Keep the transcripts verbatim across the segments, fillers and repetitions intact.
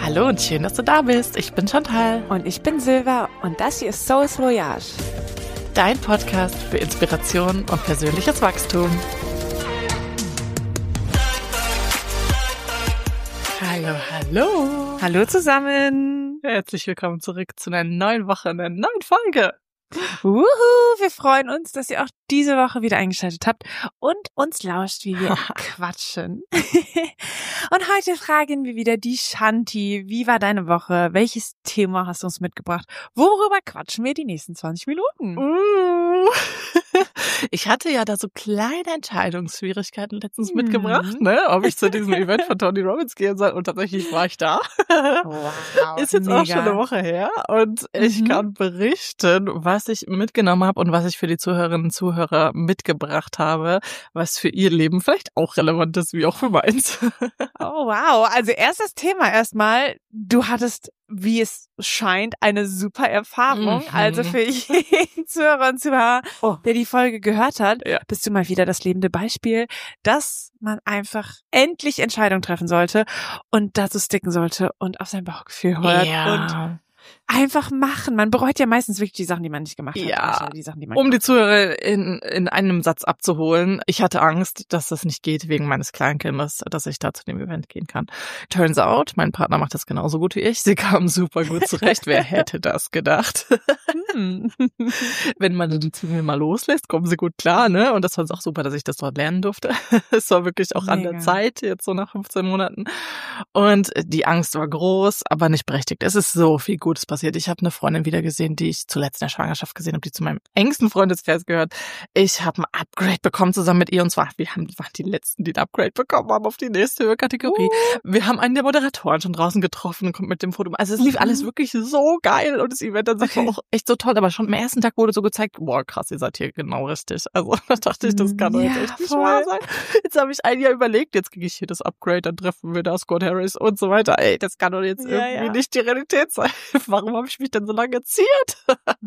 Hallo und schön, dass du da bist. Ich bin Chantal. Und ich bin Silva und das hier ist Soul's Voyage. Dein Podcast für Inspiration und persönliches Wachstum. Hallo, hallo. Hallo zusammen. Herzlich willkommen zurück zu einer neuen Woche, einer neuen Folge. Wuhu, wir freuen uns, dass ihr auch diese Woche wieder eingeschaltet habt und uns lauscht, wie wir quatschen. Und heute fragen wir wieder die Shanti, wie war deine Woche? Welches Thema hast du uns mitgebracht? Worüber quatschen wir die nächsten zwanzig Minuten? Uh. Ich hatte ja da so kleine Entscheidungsschwierigkeiten letztens mhm. mitgebracht, ne, ob ich zu diesem Event von Tony Robbins gehen soll, und tatsächlich war ich da. Wow, ist jetzt mega. Auch schon eine Woche her und ich mhm. kann berichten, was ich mitgenommen habe und was ich für die Zuhörerinnen und Zuhörer mitgebracht habe, was für ihr Leben vielleicht auch relevant ist, wie auch für meins. Oh wow, also erstes Thema erstmal, du hattest, wie es scheint, eine super Erfahrung. Mhm. Also für jeden Zuhörer und Zuhörer, oh. der die Folge gehört hat, ja. bist du mal wieder das lebende Beispiel, dass man einfach endlich Entscheidungen treffen sollte und dazu sticken sollte und auf sein Bauchgefühl hört. Ja. Und einfach machen. Man bereut ja meistens wirklich die Sachen, die man nicht gemacht hat. Ja, die Sachen, die man um die Zuhörer in, in einem Satz abzuholen. Ich hatte Angst, dass das nicht geht wegen meines Kleinkindes, dass ich da zu dem Event gehen kann. Turns out, mein Partner macht das genauso gut wie ich. Sie kam super gut zurecht. Wer hätte das gedacht? Hm. Wenn man die Zunge mal loslässt, kommen sie gut klar, ne? Und das war auch super, dass ich das dort lernen durfte. Es war wirklich auch Mega. An der Zeit, jetzt so nach fünfzehn Monaten. Und die Angst war groß, aber nicht berechtigt. Es ist so viel Gutes passiert. Ich habe eine Freundin wieder gesehen, die ich zuletzt in der Schwangerschaft gesehen habe, die zu meinem engsten Freundeskreis gehört. Ich habe ein Upgrade bekommen zusammen mit ihr, und zwar, wir haben, waren die Letzten, die ein Upgrade bekommen haben auf die nächste Kategorie. Uh. Wir haben einen der Moderatoren schon draußen getroffen und kommt mit dem Foto. Also es lief uh. alles wirklich so geil und das Event an sich okay. war auch echt so toll, aber schon am ersten Tag wurde so gezeigt, boah krass, ihr seid hier genau richtig. Also da dachte ich, das kann doch ja, jetzt echt nicht voll. wahr sein. Jetzt habe ich ein Jahr überlegt, jetzt kriege ich hier das Upgrade, dann treffen wir da Scott Harris und so weiter. Ey, das kann doch jetzt ja, irgendwie ja. nicht die Realität sein. Warum habe ich mich denn so lange ziert?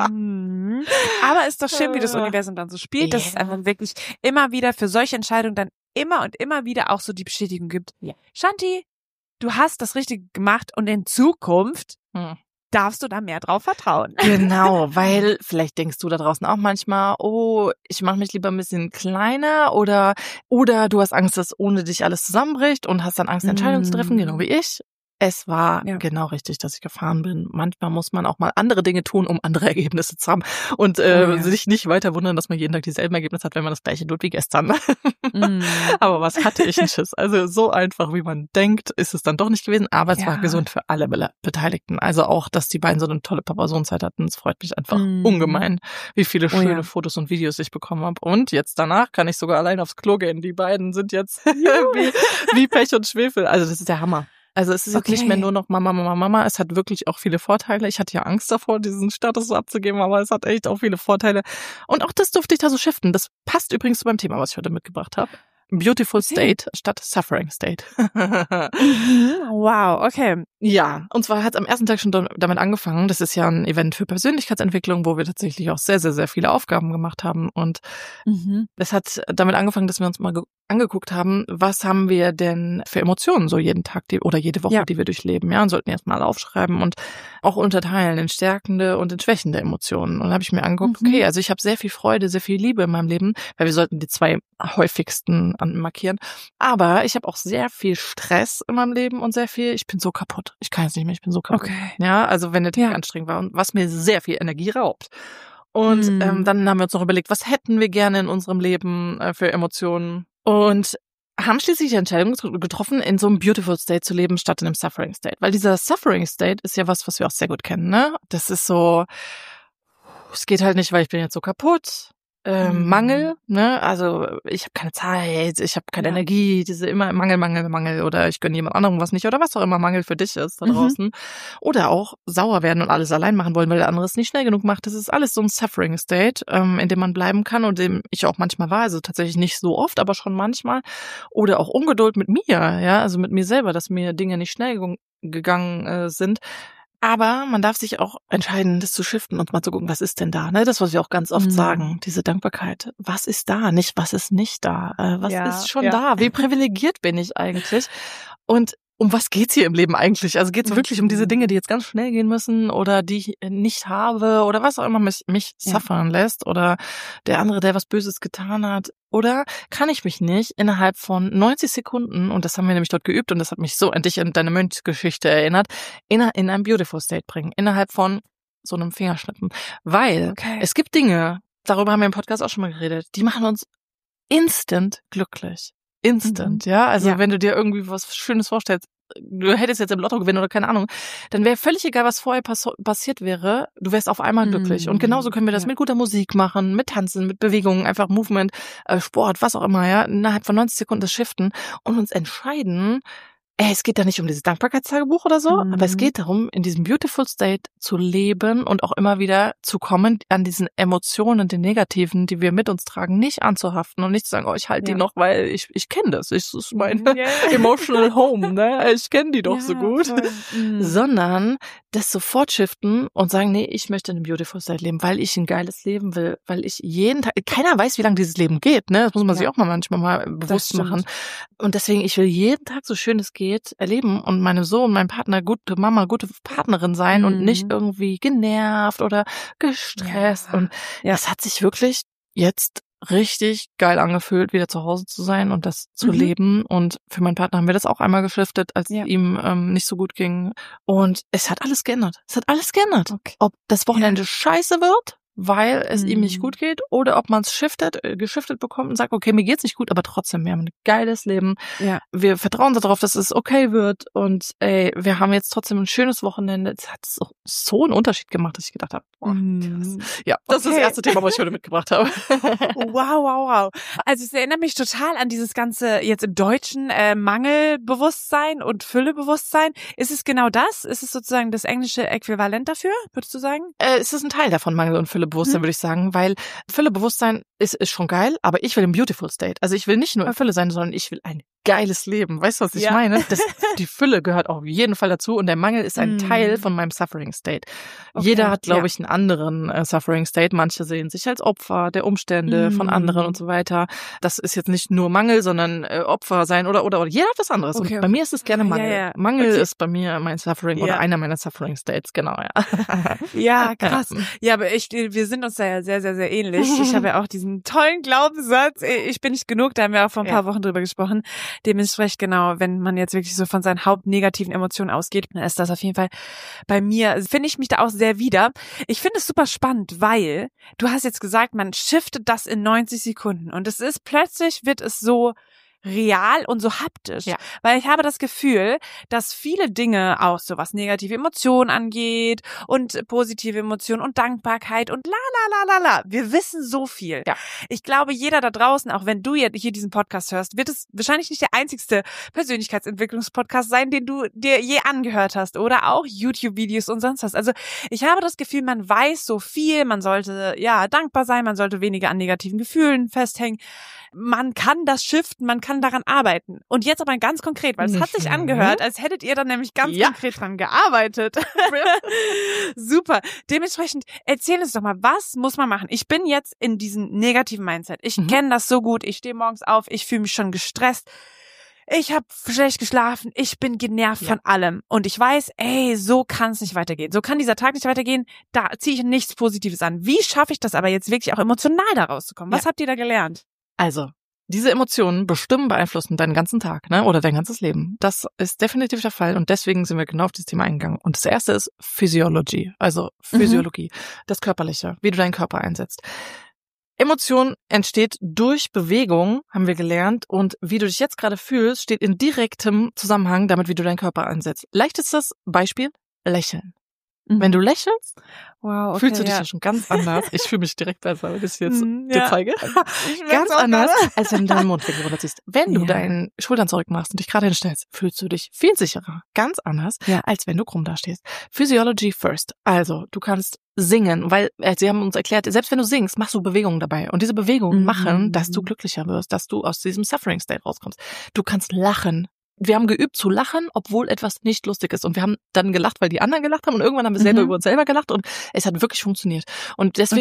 Mhm. Aber ist doch schön, wie das Universum dann so spielt, yeah. dass es einfach wirklich immer wieder für solche Entscheidungen dann immer und immer wieder auch so die Bestätigung gibt. Yeah. Shanti, du hast das Richtige gemacht und in Zukunft hm. darfst du da mehr drauf vertrauen. Genau, weil vielleicht denkst du da draußen auch manchmal, oh, ich mache mich lieber ein bisschen kleiner, oder oder du hast Angst, dass ohne dich alles zusammenbricht und hast dann Angst, Entscheidungen mm. zu treffen, genau wie ich. Es war ja. genau richtig, dass ich gefahren bin. Manchmal muss man auch mal andere Dinge tun, um andere Ergebnisse zu haben. Und äh, oh ja. sich nicht weiter wundern, dass man jeden Tag dieselben Ergebnisse hat, wenn man das gleiche tut wie gestern. Mm. Aber was hatte ich einen Schiss? Also so einfach, wie man denkt, ist es dann doch nicht gewesen. Aber es ja. war gesund für alle Be- Beteiligten. Also auch, dass die beiden so eine tolle Papa-Sohn-Zeit hatten. Es freut mich einfach mm. ungemein, wie viele schöne oh ja. Fotos und Videos ich bekommen habe. Und jetzt danach kann ich sogar allein aufs Klo gehen. Die beiden sind jetzt wie, wie Pech und Schwefel. Also das ist der Hammer. Also es ist okay. jetzt nicht mehr nur noch Mama, Mama, Mama. Es hat wirklich auch viele Vorteile. Ich hatte ja Angst davor, diesen Status so abzugeben, aber es hat echt auch viele Vorteile. Und auch das durfte ich da so shiften. Das passt übrigens zu meinem Thema, was ich heute mitgebracht habe. Beautiful State okay. statt Suffering State. Wow, okay. Ja, und zwar hat es am ersten Tag schon damit angefangen. Das ist ja ein Event für Persönlichkeitsentwicklung, wo wir tatsächlich auch sehr, sehr, sehr viele Aufgaben gemacht haben. Und mhm. es hat damit angefangen, dass wir uns mal ge- angeguckt haben, was haben wir denn für Emotionen so jeden Tag die, oder jede Woche, ja. die wir durchleben. Ja, und sollten erst mal aufschreiben und auch unterteilen in stärkende und in schwächende Emotionen. Und dann habe ich mir angeguckt, mhm. okay, also ich habe sehr viel Freude, sehr viel Liebe in meinem Leben, weil wir sollten die zwei häufigsten markieren. Aber ich habe auch sehr viel Stress in meinem Leben und sehr viel, ich bin so kaputt. Ich kann jetzt nicht mehr, ich bin so kaputt. Okay. Ja, also wenn der Tag ja. anstrengend war und was mir sehr viel Energie raubt. Und mm. ähm, dann haben wir uns noch überlegt, was hätten wir gerne in unserem Leben äh, für Emotionen, und haben schließlich die Entscheidung getroffen, in so einem Beautiful State zu leben, statt in einem Suffering State. Weil dieser Suffering State ist ja was, was wir auch sehr gut kennen, ne? Das ist so, es geht halt nicht, weil ich bin jetzt so kaputt. Ähm, mhm. Mangel, ne, also ich habe keine Zeit, ich habe keine ja. Energie, diese immer Mangel, Mangel, Mangel, oder ich gönne jemand anderem was nicht, oder was auch immer Mangel für dich ist da draußen. Mhm. Oder auch sauer werden und alles allein machen wollen, weil der andere es nicht schnell genug macht. Das ist alles so ein Suffering State, ähm, in dem man bleiben kann und dem ich auch manchmal war, also tatsächlich nicht so oft, aber schon manchmal. Oder auch Ungeduld mit mir, ja, also mit mir selber, dass mir Dinge nicht schnell ge- gegangen äh, sind. Aber man darf sich auch entscheiden, das zu shiften und mal zu gucken, was ist denn da, ne? Das, was wir auch ganz oft mhm. sagen, diese Dankbarkeit. Was ist da? Nicht, was ist nicht da? Äh, was ja, ist schon ja. da? Wie privilegiert bin ich eigentlich? Und um was geht's hier im Leben eigentlich? Also geht's wirklich um diese Dinge, die jetzt ganz schnell gehen müssen oder die ich nicht habe oder was auch immer mich, mich ja. suffern lässt oder der andere, der was Böses getan hat? Oder kann ich mich nicht innerhalb von neunzig Sekunden, und das haben wir nämlich dort geübt und das hat mich so an dich und deine Mönchsgeschichte erinnert, in, in ein Beautiful State bringen, innerhalb von so einem Fingerschnippen. Weil okay. es gibt Dinge, darüber haben wir im Podcast auch schon mal geredet, die machen uns instant glücklich. Instant, mhm. ja. Also ja. wenn du dir irgendwie was Schönes vorstellst, du hättest jetzt im Lotto gewinnen oder keine Ahnung, dann wäre völlig egal, was vorher pass- passiert wäre, du wärst auf einmal mhm. glücklich. Und genauso können wir das ja. mit guter Musik machen, mit Tanzen, mit Bewegungen, einfach Movement, äh, Sport, was auch immer, ja. Innerhalb von neunzig Sekunden das shiften und uns entscheiden, ey, es geht da nicht um dieses Dankbarkeitstagebuch oder so, mhm. aber es geht darum, in diesem Beautiful State zu leben und auch immer wieder zu kommen, an diesen Emotionen, den Negativen, die wir mit uns tragen, nicht anzuhaften und nicht zu sagen, oh, ich halte ja. die noch, weil ich ich kenne das, ich, das ist mein yeah. emotional home, ne? Ich kenne die doch ja, so gut. Mhm. Sondern das sofort shiften und sagen, nee, ich möchte in einem Beautiful State leben, weil ich ein geiles Leben will, weil ich jeden Tag, keiner weiß, wie lange dieses Leben geht, ne? Das muss man ja. sich auch mal manchmal mal bewusst machen. Und deswegen, ich will jeden Tag, so schön es geht, erleben und meine Sohn, mein Partner, gute Mama, gute Partnerin sein mhm. und nicht irgendwie genervt oder gestresst. Ja. Und ja. es hat sich wirklich jetzt richtig geil angefühlt, wieder zu Hause zu sein und das zu mhm. leben. Und für meinen Partner haben wir das auch einmal geschiftet, als ja. ihm ähm, nicht so gut ging. Und es hat alles geändert. Es hat alles geändert. Okay. Ob das Wochenende ja. scheiße wird, weil es mhm. ihm nicht gut geht, oder ob man es shiftet, äh, geschiftet bekommt und sagt, okay, mir geht's nicht gut, aber trotzdem, wir haben ein geiles Leben. Ja. Wir vertrauen darauf, dass es okay wird und ey, wir haben jetzt trotzdem ein schönes Wochenende. Es hat so, so einen Unterschied gemacht, dass ich gedacht habe, boah, mhm. ja, das okay. ist das erste Thema, was ich heute mitgebracht habe. Wow, wow, wow. Also es erinnert mich total an dieses ganze jetzt im Deutschen äh, Mangelbewusstsein und Füllebewusstsein. Ist es genau das? Ist es sozusagen das englische Äquivalent dafür, würdest du sagen? Äh, es ist ein Teil davon, Mangel und Fülle. Füllebewusstsein, hm. würde ich sagen, weil Füllebewusstsein ist, ist schon geil, aber ich will im Beautiful State. Also ich will nicht nur in Fülle sein, sondern ich will ein geiles Leben. Weißt du, was ich ja. meine? Das, die Fülle gehört auf jeden Fall dazu und der Mangel ist ein mm. Teil von meinem Suffering State. Okay. Jeder hat, glaube ja. ich, einen anderen äh, Suffering State. Manche sehen sich als Opfer der Umstände mm. von anderen und so weiter. Das ist jetzt nicht nur Mangel, sondern äh, Opfer sein oder, oder, oder. Jeder hat was anderes. Okay. Und bei mir ist es gerne Mangel. Ja, ja. Mangel okay. ist bei mir mein Suffering ja. oder einer meiner Suffering States, genau, ja. Ja, krass. Ja. ja, aber ich, wir sind uns da ja sehr, sehr, sehr ähnlich. Ich habe ja auch diesen tollen Glaubenssatz, ich bin nicht genug, da haben wir auch vor ein paar ja. Wochen drüber gesprochen. Dementsprechend, genau, wenn man jetzt wirklich so von seinen hauptnegativen Emotionen ausgeht, dann ist das auf jeden Fall bei mir, finde ich mich da auch sehr wieder. Ich finde es super spannend, weil du hast jetzt gesagt, man shiftet das in neunzig Sekunden und es ist plötzlich, wird es so real und so haptisch. Ja. Weil ich habe das Gefühl, dass viele Dinge, auch so was negative Emotionen angeht und positive Emotionen und Dankbarkeit und la la la la la. Wir wissen so viel. Ja. Ich glaube, jeder da draußen, auch wenn du hier diesen Podcast hörst, wird es wahrscheinlich nicht der einzigste Persönlichkeitsentwicklungspodcast sein, den du dir je angehört hast oder auch YouTube-Videos und sonst was. Also ich habe das Gefühl, man weiß so viel, man sollte ja dankbar sein, man sollte weniger an negativen Gefühlen festhängen. Man kann das shiften, man kann daran arbeiten. Und jetzt aber ganz konkret, weil es hat sich angehört, als hättet ihr dann nämlich ganz ja. konkret dran gearbeitet. Super. Dementsprechend erzähl uns doch mal, was muss man machen? Ich bin jetzt in diesem negativen Mindset. Ich mhm. kenne das so gut. Ich stehe morgens auf, ich fühle mich schon gestresst. Ich habe schlecht geschlafen, ich bin genervt ja. von allem. Und ich weiß, ey, so kann es nicht weitergehen. So kann dieser Tag nicht weitergehen. Da ziehe ich nichts Positives an. Wie schaffe ich das aber jetzt wirklich auch emotional da rauszukommen? Was ja. habt ihr da gelernt? Also, diese Emotionen bestimmen, beeinflussen deinen ganzen Tag, ne, oder dein ganzes Leben. Das ist definitiv der Fall und deswegen sind wir genau auf dieses Thema eingegangen. Und das erste ist Physiology, also Physiologie, mhm. das Körperliche, wie du deinen Körper einsetzt. Emotion entsteht durch Bewegung, haben wir gelernt, und wie du dich jetzt gerade fühlst, steht in direktem Zusammenhang damit, wie du deinen Körper einsetzt. Leichtestes Beispiel, Lächeln. Wenn du lächelst, wow, okay, fühlst du dich ja. ja schon ganz anders. Ich fühle mich direkt besser, wenn ich es jetzt mm, dir ja. zeige. Ganz anders, gerade. Als wenn du deinen Mundwinkel runterziehst. Wenn du ja. deinen Schultern zurück machst und dich gerade hinstellst, fühlst du dich viel sicherer. Ganz anders, ja. als wenn du krumm da stehst. Physiology first. Also, du kannst singen, weil äh, sie haben uns erklärt, selbst wenn du singst, machst du Bewegungen dabei. Und diese Bewegungen mhm. machen, dass du glücklicher wirst, dass du aus diesem Suffering State rauskommst. Du kannst lachen. Wir haben geübt zu lachen, obwohl etwas nicht lustig ist. Und wir haben dann gelacht, weil die anderen gelacht haben. Und irgendwann haben wir selber mhm. über uns selber gelacht. Und es hat wirklich funktioniert. Und deswegen, okay.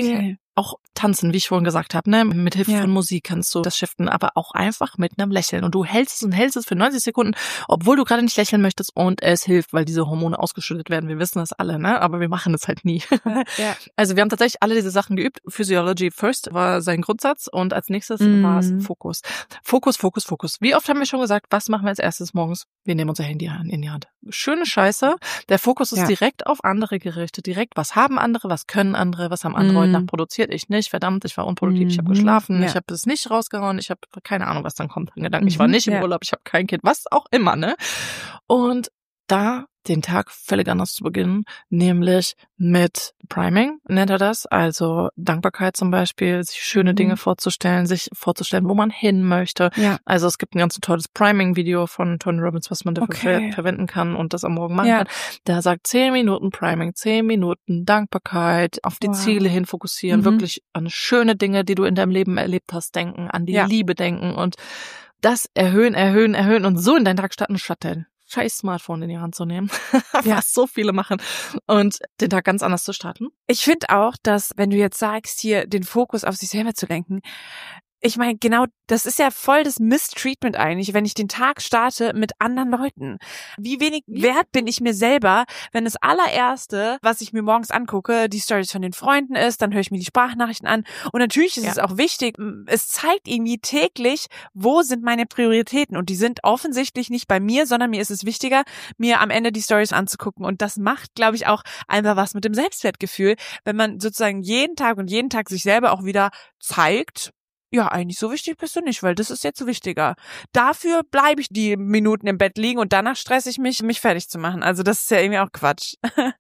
auch tanzen, wie ich vorhin gesagt habe, ne? Mit Hilfe Ja. von Musik kannst du das shiften, aber auch einfach mit einem Lächeln. Und du hältst es und hältst es für neunzig Sekunden, obwohl du gerade nicht lächeln möchtest und es hilft, weil diese Hormone ausgeschüttet werden. Wir wissen das alle, ne? Aber wir machen es halt nie. Ja. Also wir haben tatsächlich alle diese Sachen geübt. Physiology first war sein Grundsatz und als nächstes Mhm. war es Fokus. Fokus, Fokus, Fokus. Wie oft haben wir schon gesagt, was machen wir als erstes morgens? Wir nehmen unser Handy in die Hand. Schöne Scheiße. Der Fokus ist Ja. direkt auf andere gerichtet. Direkt, was haben andere, was können andere, was haben andere Mhm. heute Nacht produziert, ich nicht. Verdammt, ich war unproduktiv, ich habe Mhm. geschlafen, Ja. ich habe es nicht rausgehauen, ich habe keine Ahnung, was dann kommt. Gedanken. Ich war Mhm. nicht im Ja. Urlaub, ich habe kein Kind, was auch immer, ne? Und da den Tag völlig anders zu beginnen, nämlich mit Priming, nennt er das, also Dankbarkeit zum Beispiel, sich schöne Mhm. Dinge vorzustellen, sich vorzustellen, wo man hin möchte. Ja. Also es gibt ein ganz tolles Priming-Video von Tony Robbins, was man dafür Okay. ver- verwenden kann und das am Morgen machen Ja. kann. Da sagt zehn Minuten Priming, zehn Minuten Dankbarkeit, auf die Wow. Ziele hin fokussieren, Mhm. wirklich an schöne Dinge, die du in deinem Leben erlebt hast, denken, an die Ja. Liebe denken und das erhöhen, erhöhen, erhöhen und so in deinen Tag starten, statt dein scheiß Smartphone in die Hand zu nehmen, Ja. was so viele machen und den Tag ganz anders zu starten. Ich finde auch, dass wenn du jetzt sagst, hier den Fokus auf sich selber zu lenken, ich meine, genau, das ist ja voll das Mistreatment eigentlich, wenn ich den Tag starte mit anderen Leuten. Wie wenig wert bin ich mir selber, wenn das allererste, was ich mir morgens angucke, die Stories von den Freunden ist, dann höre ich mir die Sprachnachrichten an. Und natürlich ist Ja. es auch wichtig, es zeigt irgendwie täglich, wo sind meine Prioritäten. Und die sind offensichtlich nicht bei mir, sondern mir ist es wichtiger, mir am Ende die Stories anzugucken. Und das macht, glaube ich, auch einfach was mit dem Selbstwertgefühl, wenn man sozusagen jeden Tag und jeden Tag sich selber auch wieder zeigt, ja, eigentlich so wichtig bist du nicht, weil das ist jetzt wichtiger. Dafür bleibe ich die Minuten im Bett liegen und danach stresse ich mich, mich fertig zu machen. Also das ist ja irgendwie auch Quatsch.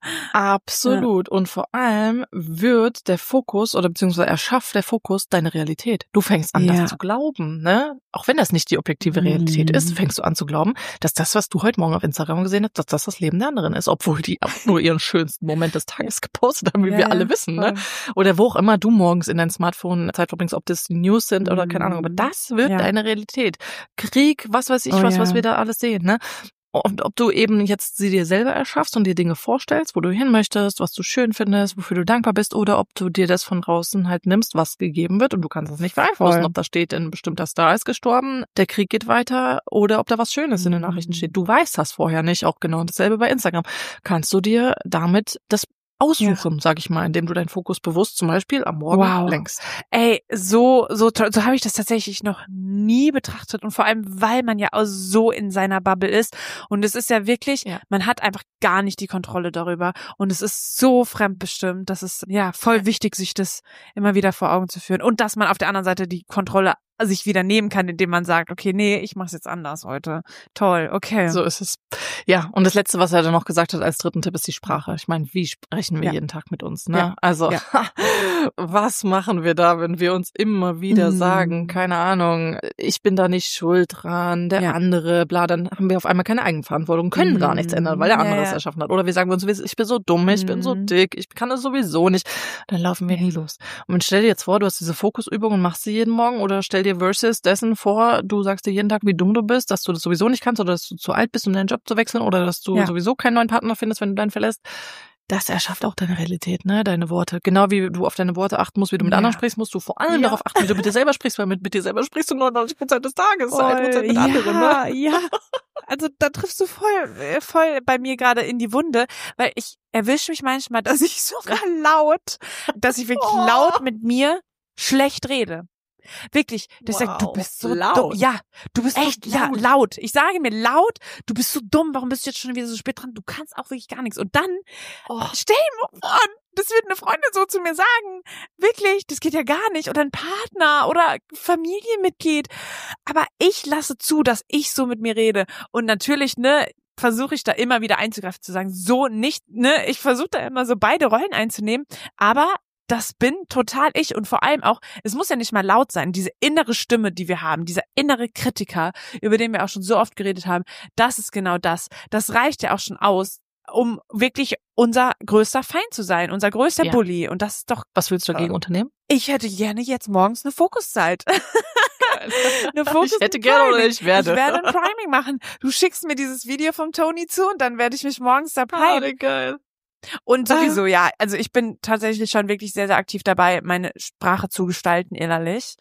Absolut. Ja. Und vor allem wird der Fokus oder beziehungsweise erschafft der Fokus deine Realität. Du fängst an, Ja. das zu glauben, ne? Auch wenn das nicht die objektive Realität Mhm. ist, fängst du an zu glauben, dass das, was du heute Morgen auf Instagram gesehen hast, dass das das Leben der anderen ist, obwohl die auch nur ihren schönsten Moment des Tages gepostet haben, wie Ja, wir ja, alle wissen, voll. ne? Oder wo auch immer du morgens in dein Smartphone Zeit verbringst, ob das die News sind oder keine Ahnung, aber Mhm. das wird Ja. deine Realität. Krieg, was weiß ich, Oh was, ja. was wir da alles sehen, ne? Und ob du eben jetzt sie dir selber erschaffst und dir Dinge vorstellst, wo du hin möchtest, was du schön findest, wofür du dankbar bist, oder ob du dir das von draußen halt nimmst, was gegeben wird und du kannst es nicht beeinflussen, Voll. ob da steht, ein bestimmter Star ist gestorben, der Krieg geht weiter, oder ob da was Schönes in den Nachrichten steht. Du weißt das vorher nicht, auch genau dasselbe bei Instagram. Kannst du dir damit das aussuchen, ja. sag ich mal, indem du deinen Fokus bewusst zum Beispiel am Morgen wow. lenkst. Ey, so so toll. So habe ich das tatsächlich noch nie betrachtet und vor allem, weil man ja auch so in seiner Bubble ist und es ist ja wirklich, ja. man hat einfach gar nicht die Kontrolle darüber und es ist so fremdbestimmt, dass es ja voll ja. wichtig, sich das immer wieder vor Augen zu führen und dass man auf der anderen Seite die Kontrolle sich wieder nehmen kann, indem man sagt, okay, nee, ich mach's jetzt anders heute. Toll, okay. So ist es. Ja, und das Letzte, was er dann noch gesagt hat als dritten Tipp, ist die Sprache. Ich meine, wie sprechen wir ja. jeden Tag mit uns, ne? Ja. Also, ja. was machen wir da, wenn wir uns immer wieder mm. sagen, keine Ahnung, ich bin da nicht schuld dran, der ja. andere, bla, dann haben wir auf einmal keine Eigenverantwortung, können mm. gar nichts ändern, weil der andere ja, ja. es erschaffen hat. Oder wir sagen uns, ich bin so dumm, ich mm. bin so dick, ich kann das sowieso nicht. Dann laufen wir nie los. Und stell dir jetzt vor, du hast diese Fokusübung und machst sie jeden Morgen oder stell dir versus dessen vor, du sagst dir jeden Tag, wie dumm du bist, dass du das sowieso nicht kannst oder dass du zu alt bist, um deinen Job zu wechseln oder dass du ja. sowieso keinen neuen Partner findest, wenn du deinen verlässt. Das erschafft auch deine Realität, ne, deine Worte. Genau wie du auf deine Worte achten musst, wie du mit ja. anderen sprichst, musst du vor allem ja. darauf achten, wie du mit dir selber sprichst, weil mit, mit dir selber sprichst du neunundneunzig Prozent des Tages, voll, ein Prozent mit ja, anderen, ne? Ja, also da triffst du voll, voll bei mir gerade in die Wunde, weil ich erwische mich manchmal, dass ich sogar laut, dass ich wirklich oh. laut mit mir schlecht rede. Wirklich, das wow, sagt, du bist so laut. dumm. Ja, du bist echt so, laut. Ja, laut. Ich sage mir laut, du bist so dumm, warum bist du jetzt schon wieder so spät dran? Du kannst auch wirklich gar nichts. Und dann, oh. stell dir vor, das wird eine Freundin so zu mir sagen. Wirklich, das geht ja gar nicht. Oder ein Partner oder Familienmitglied. Aber ich lasse zu, dass ich so mit mir rede. Und natürlich, ne, versuche ich da immer wieder einzugreifen, zu sagen, so nicht, ne, ich versuche da immer so beide Rollen einzunehmen, aber das bin total ich und vor allem auch, es muss ja nicht mal laut sein, diese innere Stimme, die wir haben, dieser innere Kritiker, über den wir auch schon so oft geredet haben, das ist genau das. Das reicht ja auch schon aus, um wirklich unser größter Feind zu sein, unser größter ja. Bully und das ist doch... Was willst du dagegen äh, unternehmen? Ich hätte gerne jetzt morgens eine Fokuszeit. eine Fokus ich hätte gerne oder ich werde. Ich werde ein Priming machen. Du schickst mir dieses Video vom Tony zu und dann werde ich mich morgens da primen. Oh, geil. Und sowieso, ja, also ich bin tatsächlich schon wirklich sehr, sehr aktiv dabei, meine Sprache zu gestalten innerlich.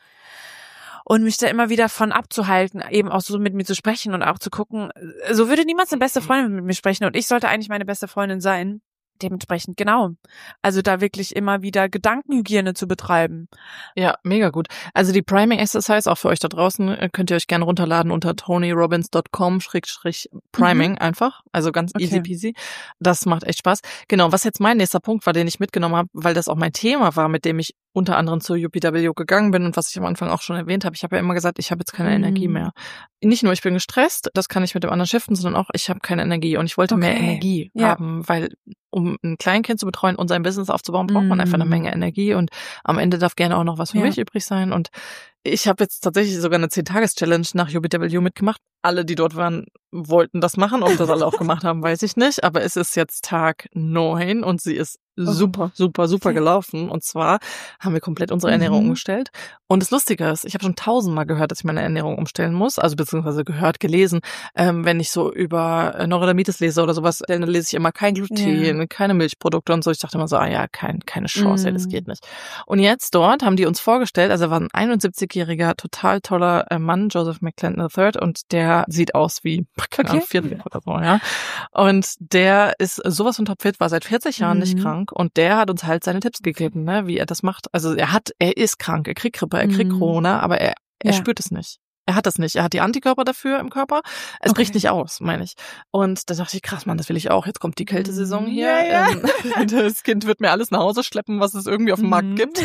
Und mich da immer wieder von abzuhalten, eben auch so mit mir zu sprechen und auch zu gucken, so würde niemals eine beste Freundin mit mir sprechen und ich sollte eigentlich meine beste Freundin sein. Dementsprechend, genau. Also da wirklich immer wieder Gedankenhygiene zu betreiben. Ja, mega gut. Also die Priming Exercise, auch für euch da draußen, könnt ihr euch gerne runterladen unter tonyrobbins dot com schrägstrich priming mhm. einfach. Also ganz okay. easy peasy. Das macht echt Spaß. Genau, was jetzt mein nächster Punkt war, den ich mitgenommen habe, weil das auch mein Thema war, mit dem ich unter anderem zur U P W gegangen bin und was ich am Anfang auch schon erwähnt habe. Ich habe ja immer gesagt, ich habe jetzt keine mhm. Energie mehr. Nicht nur, ich bin gestresst, das kann ich mit dem anderen shiften, sondern auch, ich habe keine Energie. Und ich wollte okay. mehr Energie ja. haben, weil um ein Kleinkind zu betreuen und sein Business aufzubauen, braucht man einfach eine Menge Energie und am Ende darf gerne auch noch was für ja. mich übrig sein. Und ich habe jetzt tatsächlich sogar eine zehn-Tages-Challenge nach U P W mitgemacht. Alle, die dort waren, wollten das machen. Ob das alle auch gemacht haben, weiß ich nicht. Aber es ist jetzt Tag neun und sie ist super, super, super gelaufen. Und zwar haben wir komplett unsere Ernährung mhm. umgestellt. Und das Lustige ist, ich habe schon tausendmal gehört, dass ich meine Ernährung umstellen muss. Also beziehungsweise gehört, gelesen. Ähm, wenn ich so über Neurodermitis lese oder sowas, dann lese ich immer kein Gluten, ja. keine Milchprodukte und so. Ich dachte immer so, ah ja, kein, keine Chance, mhm. ey, das geht nicht. Und jetzt dort haben die uns vorgestellt, also er war ein einundsiebzigjähriger, total toller Mann, Joseph McClendon der Dritte, und der sieht aus wie, keine Ahnung, vierzig oder so, ja. Und der ist sowas von topfit, war seit vierzig Jahren mhm. nicht krank und der hat uns halt seine Tipps gegeben, ne, wie er das macht. Also er hat, er ist krank, er kriegt Grippe, er kriegt mhm. Corona, aber er, er ja. spürt es nicht. Er hat das nicht. Er hat die Antikörper dafür im Körper. Es okay. bricht nicht aus, meine ich. Und da dachte ich, krass, Mann, das will ich auch. Jetzt kommt die Kältesaison hier. Ja, ja. Ähm, das Kind wird mir alles nach Hause schleppen, was es irgendwie auf dem Markt gibt,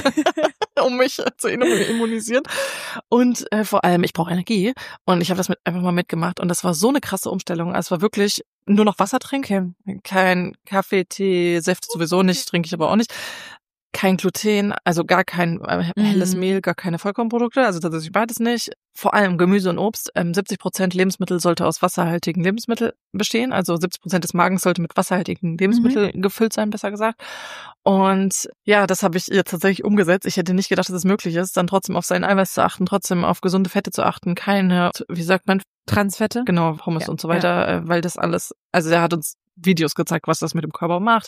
um mich zu immunisieren. Und äh, vor allem, ich brauche Energie. Und ich habe das mit, einfach mal mitgemacht. Und das war so eine krasse Umstellung. Also es war wirklich nur noch Wasser trinken. Kein Kaffee, Tee, Säfte sowieso nicht. Trinke ich aber auch nicht. Kein Gluten, also gar kein äh, helles mhm. Mehl, gar keine Vollkornprodukte, also tatsächlich beides nicht. Vor allem Gemüse und Obst. Ähm, siebzig Prozent Lebensmittel sollte aus wasserhaltigen Lebensmitteln bestehen, also siebzig Prozent des Magens sollte mit wasserhaltigen Lebensmitteln mhm. gefüllt sein, besser gesagt. Und ja, das habe ich jetzt tatsächlich umgesetzt. Ich hätte nicht gedacht, dass es möglich ist, dann trotzdem auf sein Eiweiß zu achten, trotzdem auf gesunde Fette zu achten, keine, wie sagt man? Transfette? Genau, Hummus ja, und so weiter, ja. weil das alles, also er hat uns Videos gezeigt, was das mit dem Körper macht.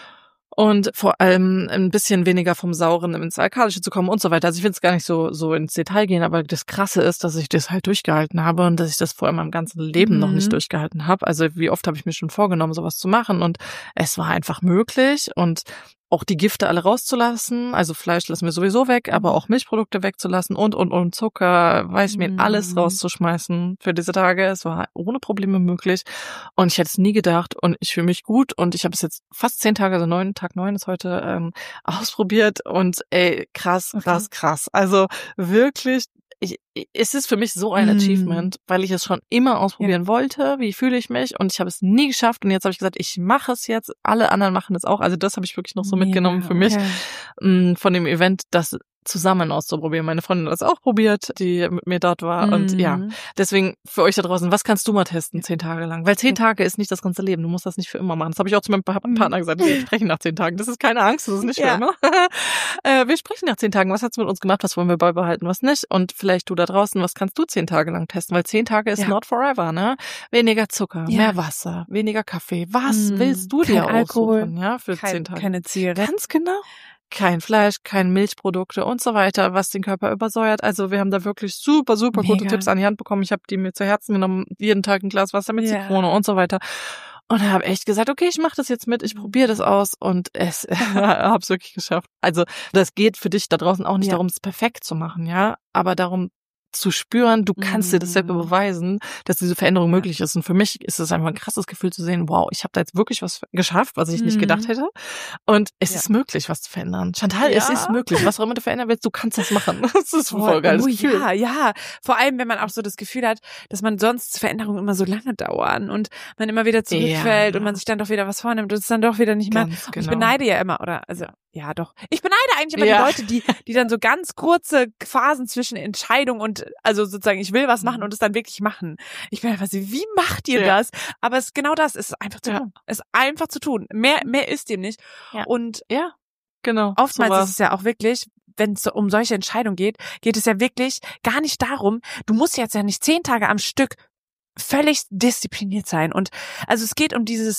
Und vor allem ein bisschen weniger vom Sauren ins Alkalische zu kommen und so weiter. Also ich will jetzt gar nicht so so ins Detail gehen, aber das Krasse ist, dass ich das halt durchgehalten habe und dass ich das vor allem meinem ganzen Leben mhm. noch nicht durchgehalten habe. Also wie oft habe ich mir schon vorgenommen, sowas zu machen und es war einfach möglich und auch die Gifte alle rauszulassen, also Fleisch lassen wir sowieso weg, aber auch Milchprodukte wegzulassen und, und, und Zucker, Weißmehl, mm. alles rauszuschmeißen für diese Tage. Es war ohne Probleme möglich und ich hätte es nie gedacht und ich fühle mich gut und ich habe es jetzt fast zehn Tage, also neun, Tag neun ist heute, ähm, ausprobiert und ey, krass, krass, okay. krass. Also wirklich, Ich, es ist für mich so ein Achievement, weil ich es schon immer ausprobieren ja. wollte. Wie fühle ich mich? Und ich habe es nie geschafft. Und jetzt habe ich gesagt, ich mache es jetzt. Alle anderen machen es auch. Also das habe ich wirklich noch so mitgenommen ja, für mich okay. von dem Event, das zusammen auszuprobieren. Meine Freundin hat das auch probiert, die mit mir dort war. Mhm. Und ja, deswegen für euch da draußen, was kannst du mal testen zehn Tage lang? Weil zehn Tage ist nicht das ganze Leben. Du musst das nicht für immer machen. Das habe ich auch zu meinem Partner gesagt. Wir sprechen nach zehn Tagen. Das ist keine Angst, das ist nicht für ja. immer. äh, wir sprechen nach zehn Tagen. Was hat's mit uns gemacht? Was wollen wir beibehalten? Was nicht? Und vielleicht du da draußen, was kannst du zehn Tage lang testen? Weil zehn Tage ist ja. not forever, ne? Weniger Zucker, ja. mehr Wasser, weniger Kaffee. Was mhm. willst du dir Kein Alkohol, aussuchen, ja, für kein, zehn Tage? Keine Zigaretten. Ganz genau. Kein Fleisch, keine Milchprodukte und so weiter, was den Körper übersäuert. Also wir haben da wirklich super, super Mega. gute Tipps an die Hand bekommen. Ich habe die mir zu Herzen genommen, jeden Tag ein Glas Wasser mit yeah. Zitrone und so weiter. Und habe echt gesagt, okay, ich mache das jetzt mit, ich probiere das aus und es habe es wirklich geschafft. Also das geht für dich da draußen auch nicht ja. darum, es perfekt zu machen, ja, aber darum zu spüren, du kannst dir das selber beweisen, dass diese Veränderung möglich ist. Und für mich ist es einfach ein krasses Gefühl zu sehen, wow, ich habe da jetzt wirklich was geschafft, was ich nicht gedacht hätte. Und es ja. ist möglich, was zu verändern. Chantal, ja. es ist möglich. Was auch immer du verändern willst, du kannst das machen. Das ist ein voll geiles oh, Gefühl. Ja, ja. Vor allem, wenn man auch so das Gefühl hat, dass man sonst Veränderungen immer so lange dauern und man immer wieder zurückfällt ja. und man sich dann doch wieder was vornimmt und es dann doch wieder nicht mehr. Genau. Ich beneide ja immer, oder also ja doch. Ich beneide eigentlich immer ja. die Leute, die die dann so ganz kurze Phasen zwischen Entscheidung und also sozusagen, ich will was machen und es dann wirklich machen. Ich bin einfach so, wie macht ihr ja. das? Aber es ist genau das, es ist einfach zu ja. tun. Es ist einfach zu tun. Mehr mehr ist dem nicht. Ja. Und ja, genau. Oftmals so ist es ja auch wirklich, wenn es um solche Entscheidungen geht, geht es ja wirklich gar nicht darum, du musst jetzt ja nicht zehn Tage am Stück völlig diszipliniert sein. Und also es geht um dieses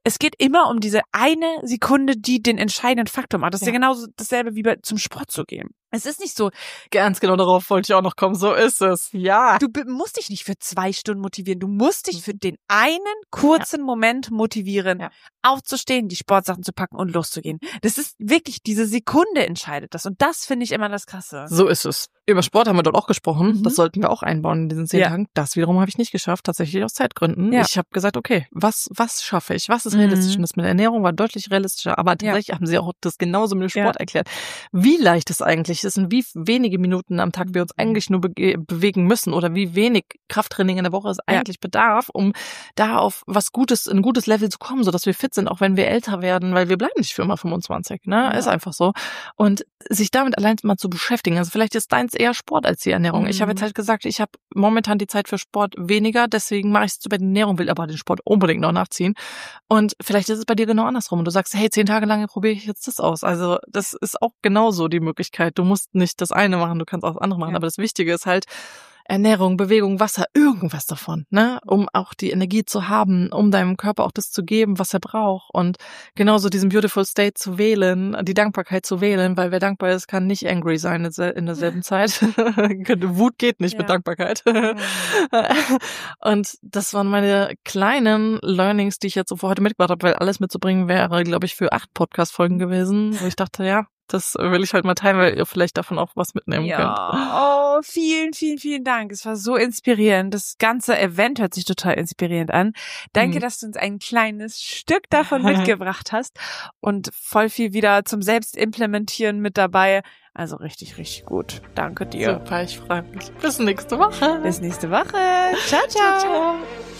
es geht immer um diese eine Sekunde, die den entscheidenden Faktor macht. Das ist ja, ja genauso dasselbe wie bei, zum Sport zu gehen. Es ist nicht so. Ganz genau, darauf wollte ich auch noch kommen. So ist es. Ja. Du musst dich nicht für zwei Stunden motivieren. Du musst dich für den einen kurzen ja. Moment motivieren, ja. aufzustehen, die Sportsachen zu packen und loszugehen. Das ist wirklich, diese Sekunde entscheidet das. Und das finde ich immer das Krasse. So ist es. Über Sport haben wir dort auch gesprochen. Mhm. Das sollten wir auch einbauen in diesen zehn ja. Tagen. Das wiederum habe ich nicht geschafft, tatsächlich aus Zeitgründen. Ja. Ich habe gesagt, okay, was was schaffe ich? Was ist realistisch? Mhm. Und das mit der Ernährung war deutlich realistischer. Aber tatsächlich ja. haben sie auch das genauso mit dem Sport ja. erklärt. Wie leicht es eigentlich ist und wie wenige Minuten am Tag wir uns eigentlich nur be- bewegen müssen oder wie wenig Krafttraining in der Woche es eigentlich ja. bedarf, um da auf was Gutes, ein gutes Level zu kommen, sodass wir fit sind, auch wenn wir älter werden, weil wir bleiben nicht für immer fünfundzwanzig, ne? Ja. Ist einfach so. Und sich damit allein mal zu beschäftigen. Also vielleicht ist deins eher Sport als die Ernährung. Mhm. Ich habe jetzt halt gesagt, ich habe momentan die Zeit für Sport weniger, deswegen mache ich es bei der Ernährung, will aber den Sport unbedingt noch nachziehen. Und vielleicht ist es bei dir genau andersrum. Und du sagst, hey, zehn Tage lang probiere ich jetzt das aus. Also das ist auch genauso die Möglichkeit. Du musst nicht das eine machen, du kannst auch das andere machen. Ja. Aber das Wichtige ist halt, Ernährung, Bewegung, Wasser, irgendwas davon, ne, um auch die Energie zu haben, um deinem Körper auch das zu geben, was er braucht und genauso diesen Beautiful State zu wählen, die Dankbarkeit zu wählen, weil wer dankbar ist, kann nicht angry sein in derselben Zeit. Wut geht nicht ja. mit Dankbarkeit. Mhm. Und das waren meine kleinen Learnings, die ich jetzt so für heute mitgebracht habe, weil alles mitzubringen wäre, glaube ich, für acht Podcast-Folgen gewesen, wo ich dachte, ja, das will ich halt mal teilen, weil ihr vielleicht davon auch was mitnehmen ja. könnt. Oh, vielen, vielen, vielen Dank. Es war so inspirierend. Das ganze Event hört sich total inspirierend an. Danke, mhm. dass du uns ein kleines Stück davon mitgebracht hast und voll viel wieder zum Selbstimplementieren mit dabei. Also richtig, richtig gut. Danke dir. Super, ich freue mich. Bis nächste Woche. Bis nächste Woche. Ciao, ciao. ciao, ciao.